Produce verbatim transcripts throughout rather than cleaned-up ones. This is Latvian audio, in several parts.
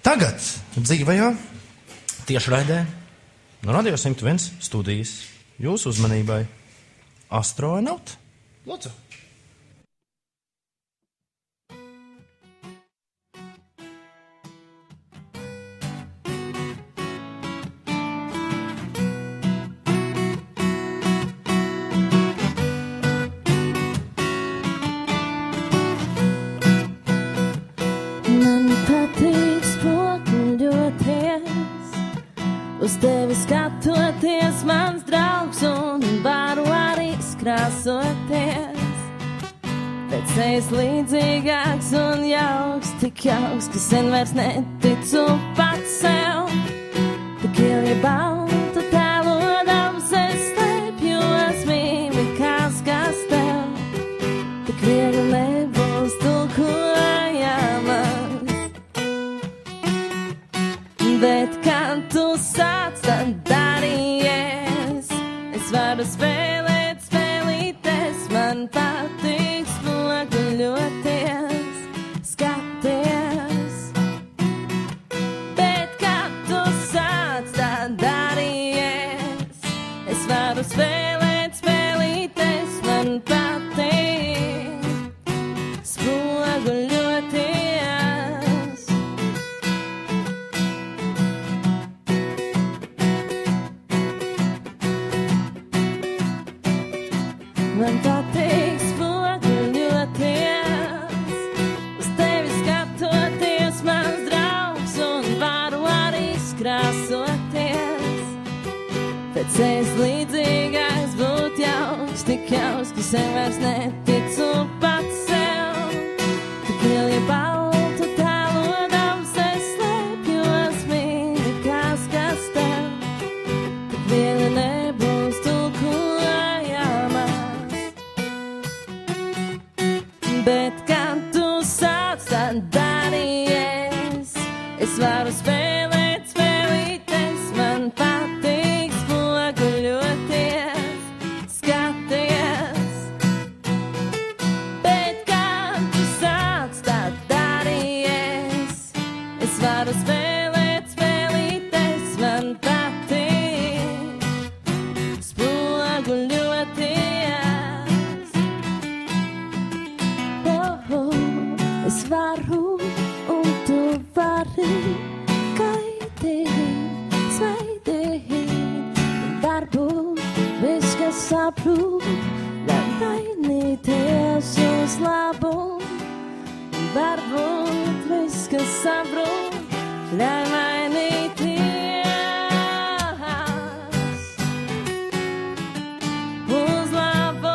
Tagad dzīvajā tiešraidē no Radio simt viens studijas jūsu uzmanībai astronauti. Lūdzu. Uz tevi skatoties, mans draugs, un varu arī skrāsoties. Pēc sejas līdzīgāks un jauks, tik jauks, ka sen vairs neticu pats sev. Tik ilgi baltu tēlodams, es slēpjos mīmikās, kas tev. Tik viegli nebūs tulkojamas. Bet kad tu sāc, tad darījies. Es varu spēlēt spēlītes, man patīk spoguļoties, skaties. Bet kad tu sāc, tad darījies. Es varu spēlēt spēlītes, man patīk spoguļoties. Man patīk spoguļoties, uz tevi skatoties, mans draugs, un varu arī skrāsoties. Pēc sejas līdzīgāks būt jauks, tik jauks, ka sen vairs neticu pats sev. Tik ilgi baltu tēlodams, es slēpjos mīmikās, kas tev. Tik viegli nebūs tulkojamas. Bet kad tu sāc, tad darījies. Es varu spēlēt spēlītes, man patīk spoguļoties, skaties. Bet kad tu sāc, tad darījies. Es varu spēlēt spēlītes, man patīk spoguļoties. Es varu, un tu vari gaidīt, svaidīt. Varbūt viss, kas saprūt, lai mainīties uz labu. Varbūt viss, kas saprūt, lai mainīties uz labu.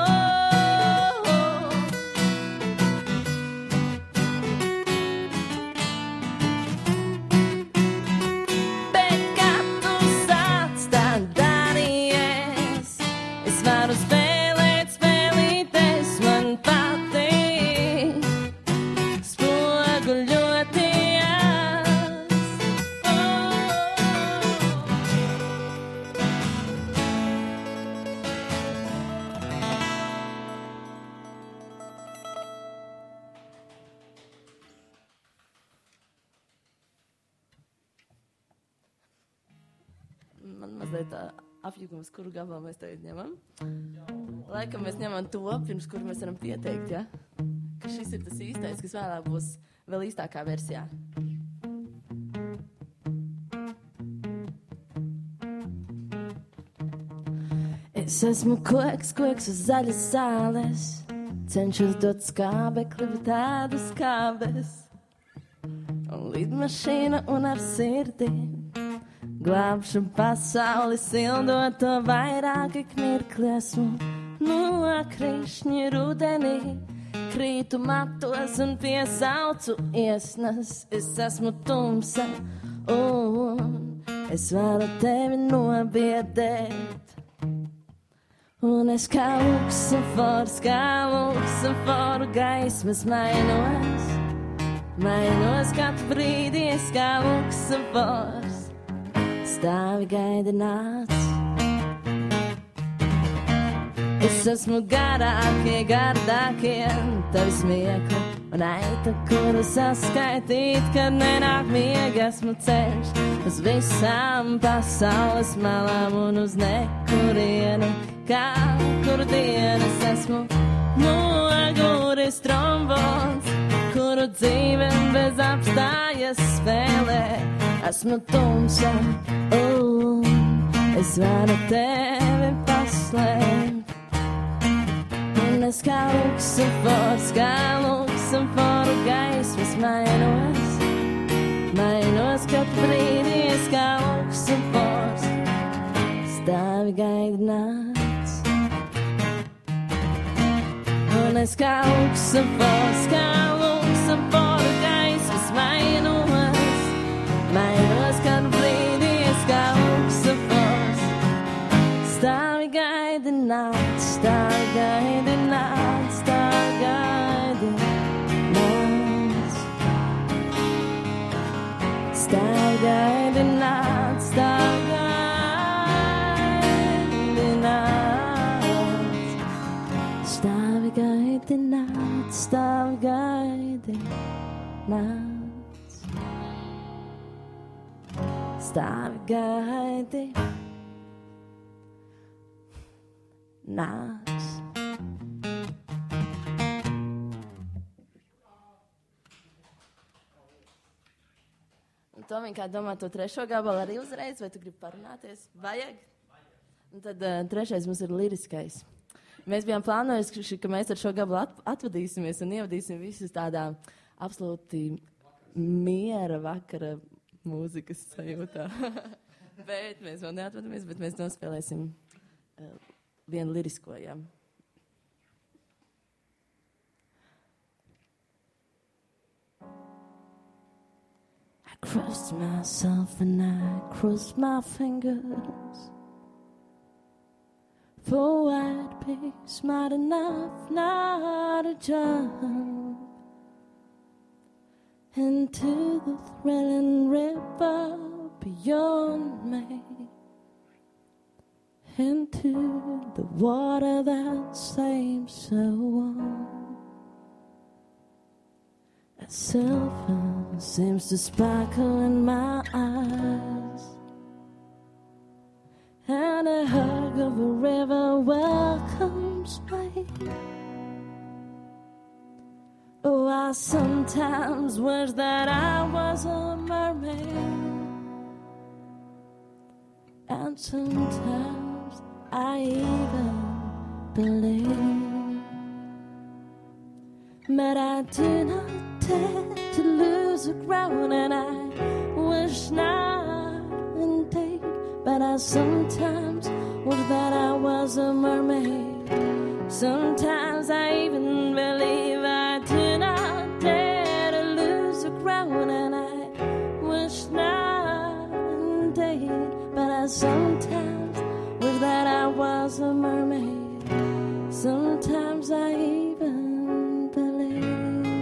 Varu spēlēt spēlītes, man patīk spoguļoties. Man mazliet tā apjukums, kuru gabalu mēs tagad ņemam. Laikam mēs ņemam to, pirms kuru mēs varam pieteikt, ja? Ka šis ir tas īstais, kas vēlāk būs vēl īstākā versijā. Es esmu koks, koks uz zaļas zāles. Cenšos dot skābekli, bet tādu skābes. Un lidmašīna un ar sirdi glābšu pasauli, sildot to vairāk ik mirkli. Esmu nokrīšņi rudenī, krītu matos un piesaucu iesnas. Es esmu tumsa un es varu tevi nobiedēt. Un es kā luksafors, kā luksaforu gaismas mainos. Mainos katru brīdi, es kā luksafors. Stāvi gaidināts. Es esmu garākie, gardākie, tavi smiekli Un aita, kuru saskaitīt, kad nenāk miega, esmu ceļš uz visām pasaules malām un uz nekurienu, kā kur dienas esmu noguris trombons, kuru dzīve bez apstājas spēlē. Esmu tumsa, uh, es varu tevi paslēpt. Un es kā luksafors, kā luksaforu gaismas mainos, mainos katru brīdi, es kā luksafors, stāvi gaidi nāc. Un es kā luksafors, kā luksaforu gaismas mainos, mainos katru brīdi, es kā luksafors, stāvi gaidi nāc, stāvi gaidi nāc, stāvi gaidi nāc, stāvi gaidi nāc, stāvi gaidi nāc, stāvi gaidi nāc, stāvi gaidi nāc, stāvi gaidi nāc. Un Tomiņ, kā domā to trešo gabalu arī uzreiz, vai tu gribi parunāties? Vajag? Un tad uh, trešais mums ir liriskais. Mēs bijām plānojuši, ka mēs ar šo gabalu at- atvadīsimies un ievadīsim visus tādā absolūti miera vakara mūzikas sajūtā. Bet mēs vēl neatvadamies, bet mēs nospēlēsim uh, vienu lirisko, jā. I crossed myself and I crossed my fingers, for I'd be smart enough not to jump into the thrilling river beyond me, into the water that seems so warm. A silver seems to sparkle in my eyes, and a hug of a river welcomes me. Oh, I sometimes wish that I was a mermaid, and sometimes I even believe, but I do not dare to lose the ground, and I wish not indeed, but I sometimes wish that I was a mermaid. Sometimes I even believe I do not dare to lose the ground, and I wish not indeed, but I sometimes wish that I was a mermaid. Sometimes I even believe.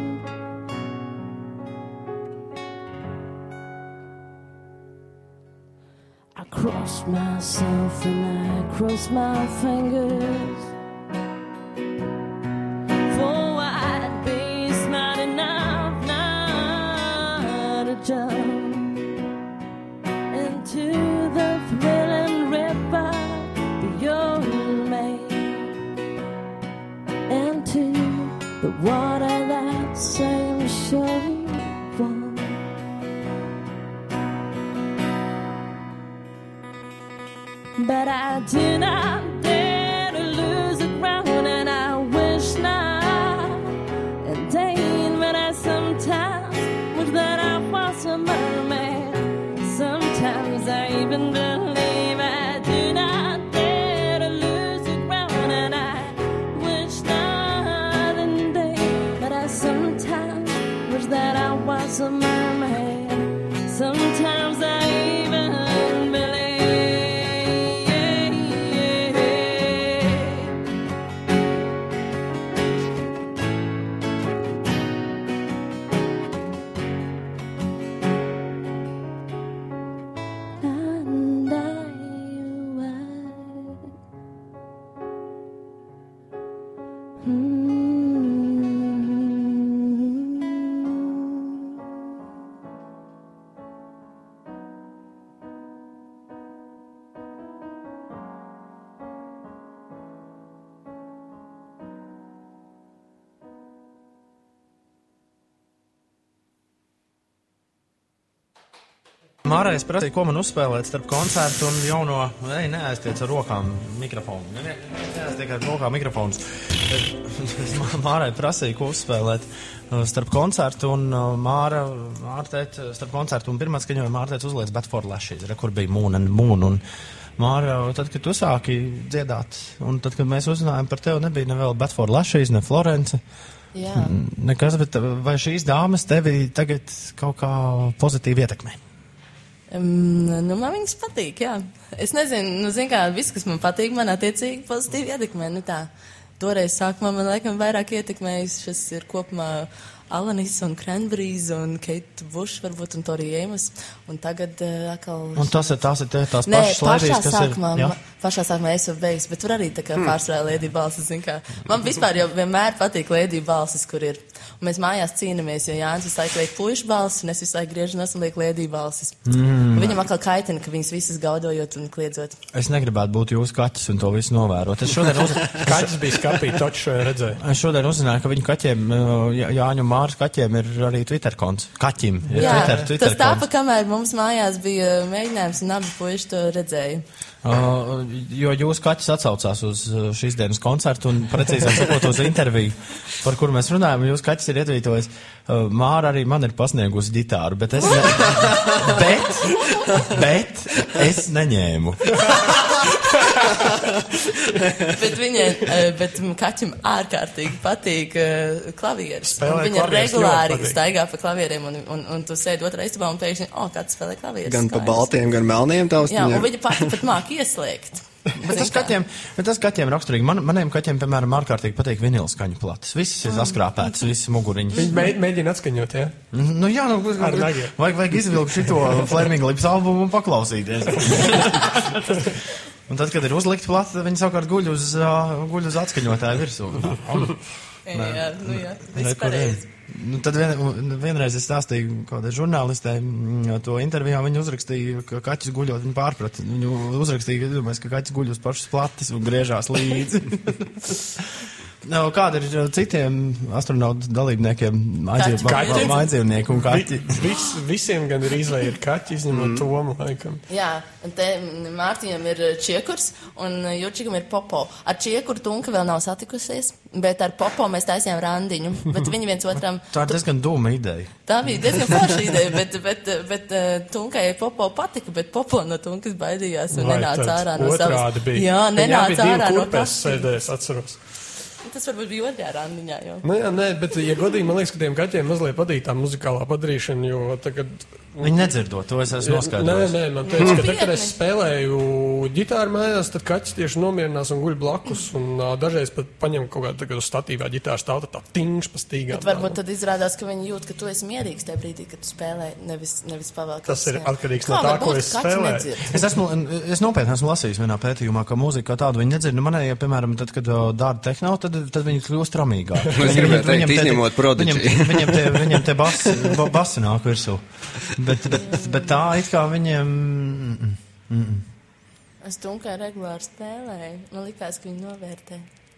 I cross myself and I cross my fingers, for I'd be smart enough not to jump into the thrilling river beyond me, into the water that seems so warm. But I do not dare to lose the ground, and I wish not indeed, but I sometimes wish that I was a mermaid. Sometimes I even believe I do not dare to lose the ground, and I wish not indeed, but I sometimes wish that I was a mermaid. Sometimes I even believe. Mārai es prasīju, ko man uzspēlēt starp koncertu un jauno, ei, neaiztiec ar rokām mikrofonu. Neaiztiec ar rokām mikrofonus. Mārai prasīju, ko uzspēlēt starp koncertu un Māra, Māra teica, starp koncertu un pirmā skaņoja Māra teica uzliec Bet for Lashes, re, kur bija Moon and Moon. Un Māra, tad, kad tu sāki dziedāt, un tad, kad mēs uzzinājām par tevi, nebija ne vēl Bet for Lashes, ne Florence. Jā. Nekas, bet vai šīs dāmas tevi tagad kaut kā pozitīvi ietekmē? Um, nu, man viņas patīk, jā. Es nezinu, nu, zin kā, viss, kas man patīk, man attiecīgi pozitīvi ietekmē, nu tā. Toreiz sākumā man laikam vairāk ietekmējis, šis ir kopumā Alanis un Cranberries un Kate Bush varbūt un Tori Amos. Un tagad uh, atkal... Un tas ir tās, ir tie, tās Nē, pašas lēdijas, kas sākumā, ir... Jā? Pašā sākumā es jau beigas, bet tur arī tā kā hmm. pārsvarā lēdija balsis, zin kā. Man vispār jau vienmēr patīk lēdija balsis, kur ir. Un mēs mājās cīnamies, jo Jānis visu laiku liek puišu balsis, un es visu laiku griežanos un liek lēdija balsis. Mm. Viņam atkal kaitina, ka viņas visas gaudojot un kliedzot. Es negribētu būt jūsu kaķis un to visu novērot. Es šodien uz... Kaķis bija skapī, taču redzēju. Es šodien uzzināju, ka viņu kaķiem, Jāņu Māras kaķiem ir arī Twitter konts. Kaķim ir Jā, Twitter, Twitter tas tāpa, kamēr mums mājās bija mēģinājums un abi puiši to redzēja. Uh, jo jūsu kaķis atsaucās uz šīs dienas koncertu un precīzāk sakot uz interviju, par kuru mēs runājam. Jūsu kaķis ir ietvītojis, uh, Māra arī man ir pasniegusi ģitāru, bet es, ne... bet, bet es neņēmu. bet viņai, bet kaķim ārkārtīgi patīk uh, klavieris. Spēlē Viņa klavieris regulāri staigā pa klavieriem un, un, un tu sēdi otrā istabā un pēkšņi, o, oh, kāds spēlē klavieris. Gan pa baltiem, gan melniem tavs. Jā, un viņa pati pat māk ieslēgt. Bet tas kaķiem, bet tas kaķiem raksturīgi. Man, maniem kaķiem, piemēram, ārkārtīgi patīk vinila skaņu plates. Visas ir saskrāpētas, visas muguriņas. Viņi mē, mēģina atskaņot, jā? Ja? Nu jā, nu, ar nagiem. Vajag, vajag izvilkt šito Flaming Lips albumu un paklausīties. Un tad, kad ir uzlikt plata, tad viņi savukārt guļ uz, uh, guļ uz atskaņotāju virsū. jā, nu jā, viss pareizi. Nu, tad vien, vienreiz es stāstīju kādai žurnālistē to intervijā, viņi uzrakstīja, ka kaķis guļot, viņi pārprata. Viņu uzrakstīja, ka kaķis guļ uz pašas plates un griežās līdzi. Kāda ir citiem astronautu dalībniekiem, mājdzīvnieku un kaķi? Vis, visiem gan ir izvēle ir kaķi, izņemot mm. Tomu, laikam. Jā, un te Mārtiņam ir Čiekurs un Jurčikam ir Popo. Ar Čiekuru Tunka vēl nav satikusies, bet ar Popo mēs taisījām randiņu, bet viņi viens otram... Tā ir diezgan dūma ideja. Tā bija diezgan forša ideja, bet, bet, bet Tunkai Popo patika, bet Popo no Tunkas baidījās un Vai nenāca ārā no savas... Otrādi bija. Jā, nenāca ārā no kurpes sēdēs, atceros. Tas varbūt bija otrajā randiņā jau. Nu jā, nē, bet, ja godīgi, man liekas, ka tiem kaķiem mazliet patīk tā muzikālā padarīšana, jo tagad... Viņi nedzirdot, to es esmu noskaidrojis. Nē, nē, man teica, ka tad, kad es spēlēju ģitāru mājās, tad kaķis tieši nomierinās un guļ blakus, un uh, dažreiz pat paņem kaut kādu tagad uz statīvā ģitāru stāv, tā tingš pa stīgām. Bet varbūt tad izrādās, ka viņi jūt, ka tu esi mierīgs tajā brīdī, kad tu spēlē, nevis, nevis pavēl. Tas ir atkarīgs no tā, ko es spēlēju. Es, esmu, es nopietni esmu lasījis vienā pētījumā, ka mūzika kā tādu viņi nedzird. Nu, manējie, piemēram, tad, kad dārda tehno, tad, tad viņi kļūst ramīgāk. Es gribēju teikt, izņemot Prodigy. Viņam, viņam te, viņam te basi, basi nāk virsū. Bet, bet, bet tā it kā viņiem... Mm, mm. Es Tunkai regulāri spēlēju. Man likās, ka viņi novērtē.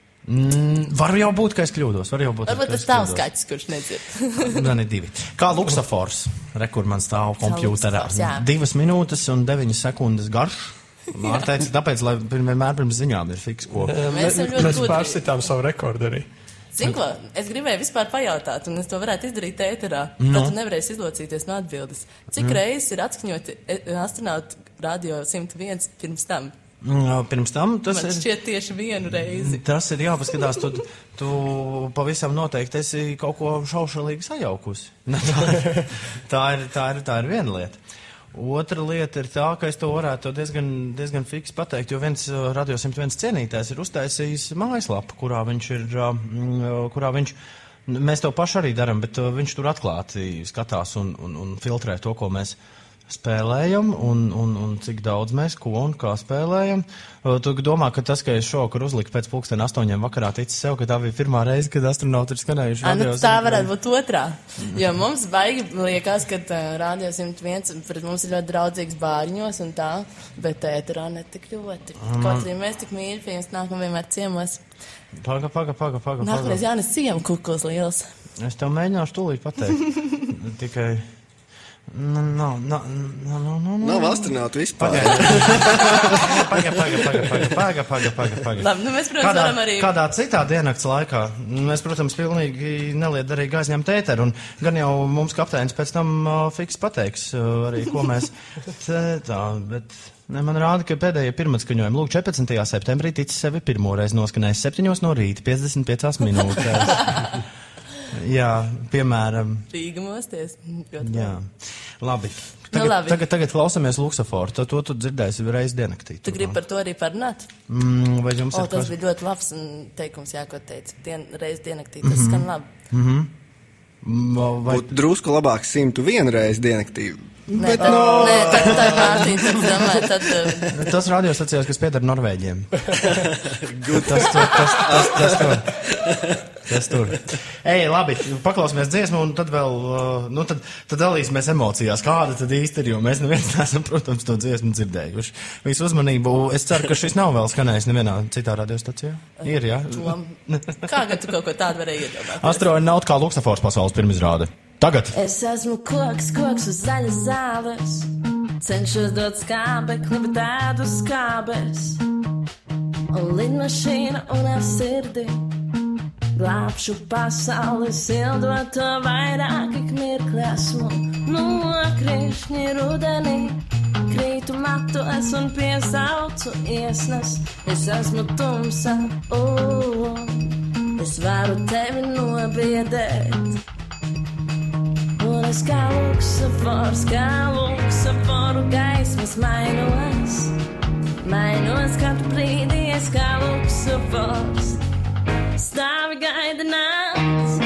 Mm, var jau būt, ka es kļūdos. Var jau būt, Varbūt tas tavs kaķis, kurš nedzird. Man ir divi. Kā luksafors, re, kur man stāv kompjūterā. Divas minūtes un deviņas sekundes garš. Māra teica, tāpēc, lai vienmēr pirms ziņām ir fiks, ko. Mēs, mēs pārsitām savu rekordu arī. Zin ko, es gribēju vispār pajautāt, un es to varētu izdarīt ēterā. No. Tad tu nevarēsi izlocīties no atbildes. Cik mm. reizes ir atskaņoti astronautu radio simt viens pirms tam? Jā, pirms tam tas Man ir... šķiet tieši vienu reizi. Tas ir jāpaskatās, tu, tu pavisam noteikti esi kaut ko šaušalīgi sajaukusi. tā, tā, ir, tā, ir, tā ir viena lieta. Otra lieta ir tā, ka es to varētu diezgan, diezgan fiks pateikt, jo viens Radio simt viens cienītājs ir uztaisījis mājaslapu, kurā viņš ir, kurā viņš, mēs to pašu arī daram, bet viņš tur atklāti skatās un, un, un filtrē to, ko mēs spēlējam un, un, un cik daudz mēs ko un kā spēlējam. Tu domā, ka tas, ka es šovakar uzliku pēc pulksten astoņiem vakarā ticis sev, ka tā bija pirmā reize, kad astronauti ir skanējuši. A, nu, tā varētu būt otrā. Jo mums baigi liekas, ka uh, Radio simt viens pret mums ir ļoti draudzīgs bāriņos un tā, bet ēterā ne tik ļoti. Mm. Kaut arī mēs tik mīļi pie jums nākam vienmēr ciemos. Paga, paga, paga, paga. Nākamreiz Jānis ciemu kukos liels. Es tev mēģināšu tūlīt pateikt. Tikai... No, no, no, no, no, no. Nav astronautu vispār. Paga, paga, paga, paga, paga, paga, paga, paga. Labi, nu mēs, protams, kādā, varam arī... Kādā citā diennakts laikā mēs, protams, pilnīgi neliederīgi aizņemt ēteru, un gan jau mums kapteinis pēc tam uh, fiks pateiks uh, arī, ko mēs te, tā, bet ne, man rāda, ka pēdējie pirmatskaņojumi, lūk, četrpadsmitajā septembrī ticis sevi pirmoreiz noskanējis septiņos no rīta, piecdesmit piecās minūtēs. Jā, piemēram. Rīga mosties. Jā, labi. Tagad, nu, labi. tagad, tagad klausamies Luksaforu. To tu dzirdēsi reiz diennaktī. Tu gribi par to arī parunāt? Mm, vai jums o, ir tas kas... bija ļoti labs teikums, jā, ko teici. Dien, reiz diennaktī, tas mm -hmm. skan labi. Mm-hmm. Vai... Būtu drusku labāk simtu vienu reizi diennaktī. Nē, Bet, tad, no... nē, tad tā ir Mārtiņa, tad domāju, tad... Uh... Tas radiostacijās, kas pieder Norvēģiem. tas tur, tas, tas, tas tur. Tas tur. Ej, labi, paklausīsimies dziesmu, un tad vēl, uh, nu tad, tad dalīsimies emocijās, kāda tad īsti ir, jo mēs neviens neesam, protams, to dziesmu dzirdējuši. Visu uzmanību, es ceru, ka šis nav vēl skanējis nevienā citā radiostacijā. Ir, jā? Ja? Kā, ka tu kaut ko tādu varēji iedomāt? Astronaut kā Luksafors pasaules pirmizrāde. Tagad. Es esmu koks, koks uz zaļas zāles, cenšos dot skābekli, bet tādu skābes. Un lidmašīna un ar sirdi glābšu pasauli, sildot to vairāk, ik mirkli esmu nokrišņi rudenī. Krītu matos un piesaucu iesnas, es esmu tumsa, un es varu tevi nobiedēt. Un es kā luksafors, kā luksaforu gaismas mainos, mainos katru brīdī, es kā luksafors, stāvi gaida nakts.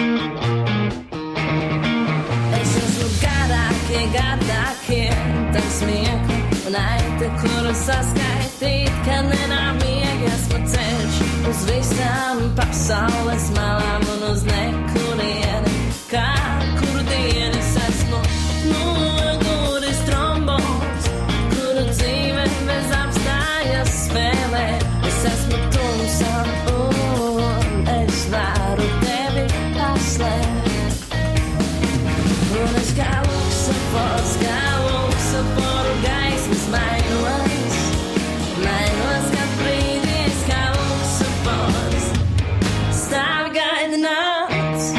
Es esmu garākie, gardākie, tam smiekli un aita, kuru saskaitīt, ka nenāk miegi, esmu ceļš uz visām pasaules malām un uz nekurieni, kā kuru dienu es esmu noguris trombons, kuru dzīve bez apstājas spēlē. Es esmu tumsā un es varu tevi paslēpt. Un es kā luksafors, kā luksaforu gaismas mainos, mainos katru brīdi, es kā luksafors, stāvi gaida nakts.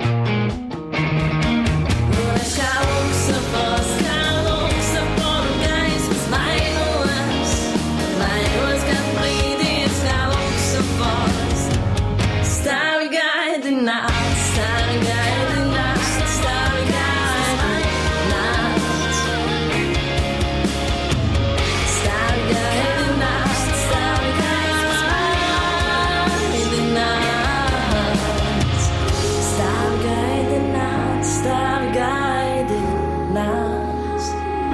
Un es kā luksafors, kā luksaforu gaismas mainos, mainos katru brīdi, es kā luksafors, stāvi gaida nakts, stāvi gaida nakts, stāvi gaida nakts. Stāvi gaida nakts, stāvi gaida nakts. Stāvi gaida nakts, stāvi gaida nakts.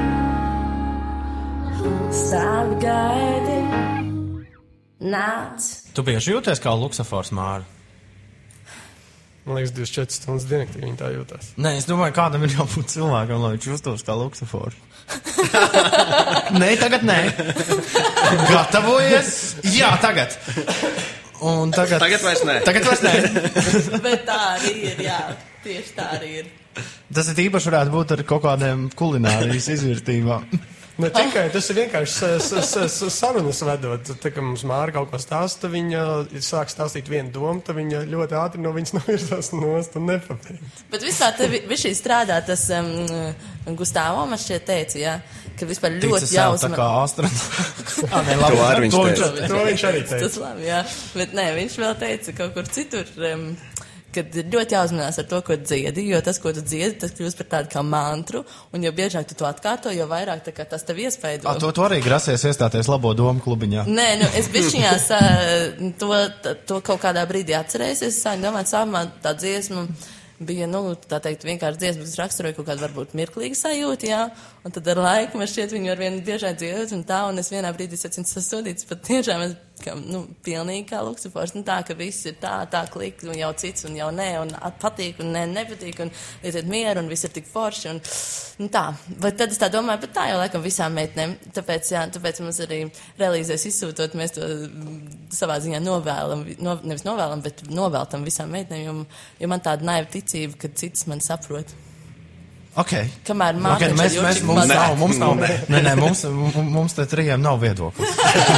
Stāvi gaida nakts. Tu bieži jūties kā Luksafors, Māra? Man liekas, divdesmit četras stundas diennaktī viņi tā jūtās. Nē, es domāju, kādam ir jābūt cilvēkam, lai viņš justos kā Luksafors. Nē, tagad nē. Gatavojies? Jā, tagad. Un tagad... Tagad vairs nē. Tagad vairs nē. Bet tā arī ir, jā. Tieši tā arī ir. Tas ir īpaši varētu būt ar kaut kādiem kulinārijas izvērtībām. Ne tikai, tas ir vienkārši s- s- s- sarunas vedot. Tā kā mums Māra kaut ko stāsta, viņa sāk stāstīt vienu domu, tad viņa ļoti ātri no viņas novirzās nost un nepabeidz. Bet vispār te vi- viņš strādā, tas um, Gustavo man šķiet teica, jā, ka vispār Tica ļoti sev tā jausma. kā astronauts. Ah, nē, labi. To arī viņš To teica. To viņš arī teica. Tas labi, jā. Bet nē, viņš vēl teica kaut kur citur, um, kad ir ļoti jāuzmanās ar to, ko dziedi, jo tas, ko tu dziedi, tas kļūst par tādu kā mantru, un jo biežāk tu to atkārto, jo vairāk tā kā tas tev iespaido. A, to, to arī grasies iestāties labo domu klubiņā. Nē, nu, es bišķiņās to, to kaut kādā brīdī atcerējos. Es sāku domāt, sākumā tā dziesma bija, nu, tā teikt, vienkārši dziesma, kas raksturoja kaut kādu varbūt mirklīgu sajūtu, jā. Un tad ar laiku man šķiet viņu ar vienu biežāk dziedot un tā, un es vienā brīdī sacinu sasodīts, pat tiešām es, kā, nu, pilnīgi kā Luksafors, nu tā, ka viss ir tā, tā klik, un jau cits, un jau nē, un at- patīk, un nē, nepatīk, un lietiet mieru, un viss ir tik forši, un, un tā. Bet tad es tā domāju, bet tā jau laikam visām meitnēm, tāpēc, jā, tāpēc mums arī relīzēs izsūtot, mēs to mm, savā ziņā novēlam, no, nevis novēlam, bet novēltam visām meitnēm, jo, jo man tāda naiva ticība, ka citas man saprot. Okay. Kamēr Okay, Mārtiņš mēs, ar mēs, Jurčiku mums mazāk. nav, mums nav, nē, nē, mums, m- mums te trījiem nav viedoklis.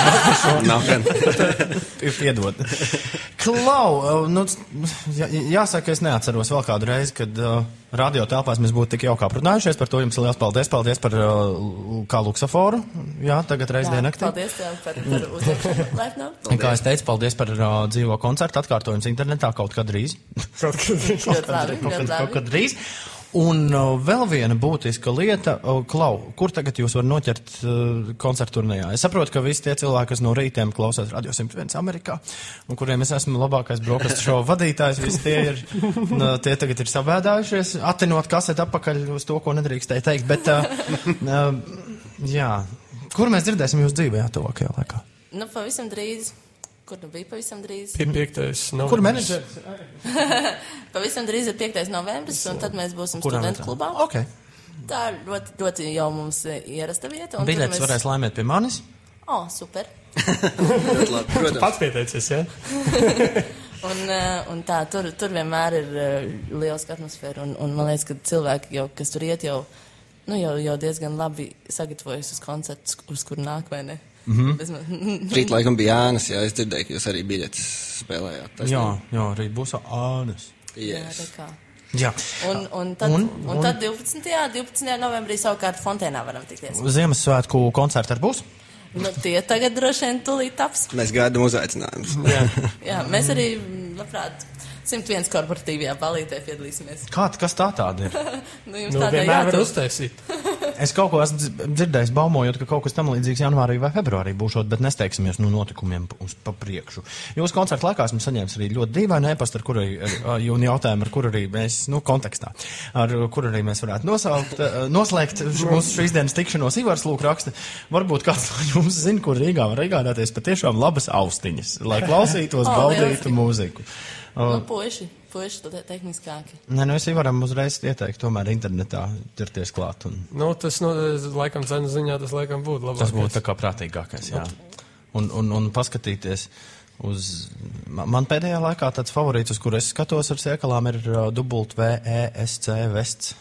Nav gan. Ir piedod. Klau, nu, jā, jāsaka, es neatceros vēl kādu reizi, kad uh, radio telpās mēs būtu tik jaukā runājušies, par to jums liels paldies, paldies par uh, kā luksaforu, jā, tagad reiz Jā, dienaktī. paldies tev par, par uzlikšanu. Laipni. Un kā es teicu, paldies par uh, dzīvo koncertu, atkārtojums internetā kaut kad drīz. Kaut kad Ļoti labi, kaut, ļoti kad, kaut labi. kad drīz. Un uh, vēl viena būtiska lieta, uh, Klau, kur tagad jūs var noķert uh, koncertu turnējā? Es saprotu, ka visi tie cilvēki, kas no rītiem klausās Radio simt viens Amerikā, un kuriem es esmu labākais brokastu šovu vadītājs, visi tie ir, uh, tie tagad ir sabēdājušies, atinot kaseti atpakaļ uz to, ko nedrīkstēja teikt, bet, uh, uh, jā, kur mēs dzirdēsim jūs dzīvē tuvākajā laikā? Nu, pavisam drīz. Kur nu bija pavisam drīz? pie piektais novembris. Kur menedžeris? Pavisam drīz ir piektais novembris, un tad mēs būsim Kurā studentu vietā? klubā. Ok. Tā ir ļoti, ļoti jau mums eh, ierasta vieta. un tur Biļetes mēs- varēs laimēt pie manis. O, super. Ļoti labi, Tu protams. pats pieteicies, ja? Un, eh, un tā, tur, tur vienmēr ir uh, liels atmosfēra, un, un man liekas, ka cilvēki, jau, kas tur iet, jau, nu, jau, jau diezgan labi sagatavojas uz koncertu, uz kuru nāk, vai ne? Mhm. Mm-hmm. Rīt laikam bija Jānis, jā, es dzirdēju, ka jūs arī biļetes spēlējāt. Tas Jā, nav- jā, rīt būs ānes. Jā, Yes. tā kā. Jā. Un, un, tad, Un- un, un tad divpadsmitajā divpadsmitajā novembrī savukārt Fontēnā varam tikties. Ziemassvētku koncerti arī būs? Nu, tie tagad droši vien tūlīt taps. Mēs gaidām uzaicinājumus. Jā. Jā, mēs arī, labprāt, simt viens korporatīvajā balītē piedalīsimies. Kā, kas tā tāda ir? Nu, jums Nu, tādai vienmēr var jātur. uztaisīt. Es kaut ko esmu dz- dzirdējis, baumojot, ka kaut kas tam līdzīgs janvārī vai februārī būšot, bet nesteigsimies no notikumiem p- uz pa priekšu. Jūsu koncerta laikā esmu saņēmis arī ļoti dīvainu e-pastu, ar kuru arī, ar- un jautājumu, ar kuru arī mēs, nu, kontekstā, ar kuru arī mēs varētu nosaukt, eh, noslēgt š- mūsu šīs dienas tikšanos. Ivars lūk raksta, varbūt kāds no jums zina, kur Rīgā var iegādāties patiešām labas austiņas, lai klausītos, O, baudītu lieliski. mūziku. Nu, puiši, puiši te tehniskāki. Nē, nu es varam uzreiz ieteikt, tomēr internetā ķerties klāt. Un Nu, tas, nu, laikam, cenu ziņā tas laikam būtu labāk. tas būtu tā kā prātīgākais, jā. Un, un, un paskatīties uz, ma- man pēdējā laikā tāds favorīts, uz kur es skatos ar siekalām, ir uh, W E S C Vests,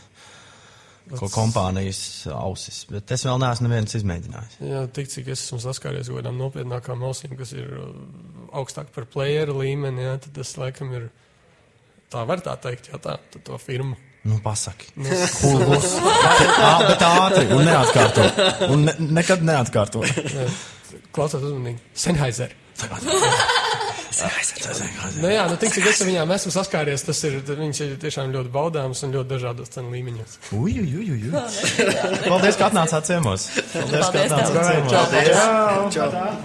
ko kompānijas ausis. Bet es vēl neesmu neviens izmēģinājis. Jā, tik cik es esmu saskāries ar kādām nopietnākām ausīm, kas ir uh, augstāk par playeru līmeni, jā, tad tas laikam ir, tā var tā teikt, jā, tā, tad to firmu. Nu, pasaki. Kulus. Ā, bet ātri un neatkārto. Un ne, nekad neatkārto. Jā, klausās uzmanīgi. Sennheiser. Nu jā, nu tik cik es ar viņām esmu saskāries, tas ir, viņš ir tiešām ļoti baudāms un ļoti dažādos cenu līmeņos. Uj, uj, uj, uj. Paldies, ka atnācāt ciemos. Paldies, ka Paldies tev. atnācāt ciemos. Paldies. Čau. Čau.